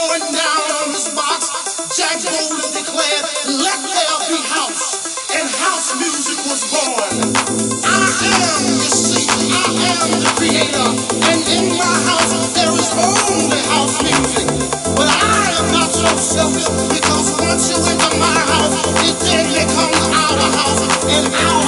throwing down on his box, Jack Boland declared, "Let there be house," and house music was born. I am, you see, I am the creator, and in my house there is only house music. But I am not so selfish, because once you enter my house, it then becomes our house, and our